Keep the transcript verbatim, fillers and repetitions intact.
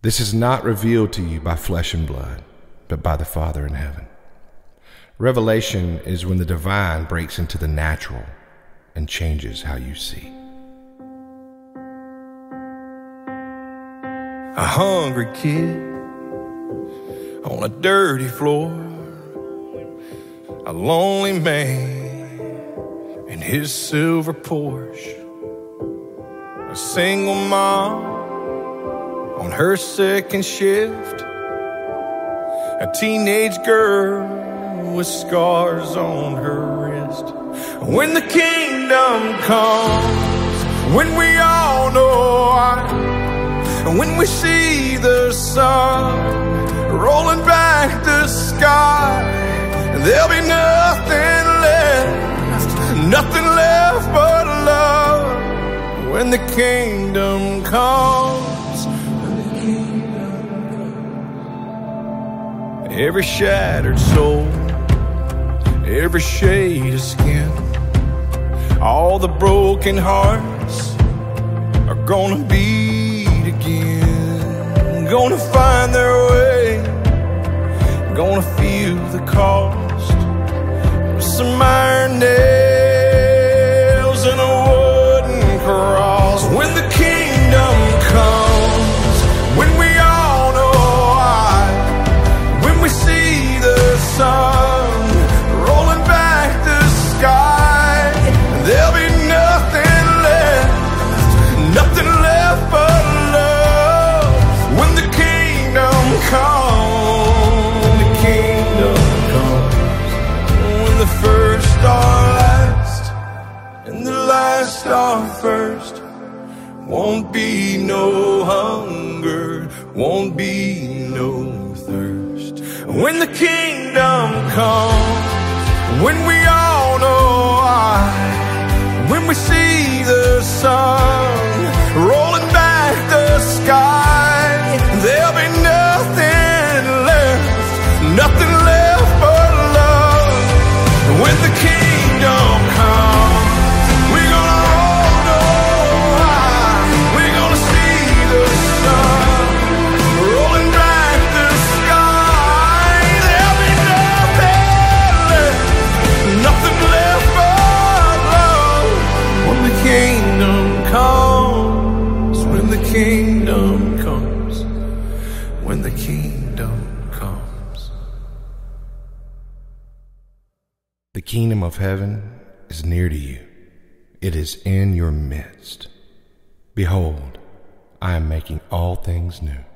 This is not revealed to you by flesh and blood, but by the Father in heaven. Revelation is when the divine breaks into the natural and changes how you see. A hungry kid on a dirty floor, a lonely man in his silver Porsche, a single mom on her second shift, a teenage girl with scars on her wrist. When the kingdom comes, when we all know why, when we see the sun rolling back the sky, there'll be nothing left, nothing left but love. When the kingdom comes, every shattered soul, every shade of skin, all the broken hearts are gonna beat again, gonna find their way, gonna feel the cost of some iron nails and a wooden cross. When the kingdom comes, when we all know why, when we see the sun rolling back the sky, there'll be nothing left, nothing left but love. When the kingdom comes, when the kingdom comes, when the first are last and the last are first, won't be no hunger, won't be no thirst. When the kingdom comes, when we all know why, when we see the sun rolling back the sky, there'll be nothing left, nothing left but love. When the kingdom comes, we're gonna all know why, we're gonna see the sun rolling back the sky, there'll be nothing left, nothing left but love. When the kingdom comes, when the kingdom comes, when the kingdom comes. The kingdom of heaven is near to you. It is in your midst. Behold, I am making all things new.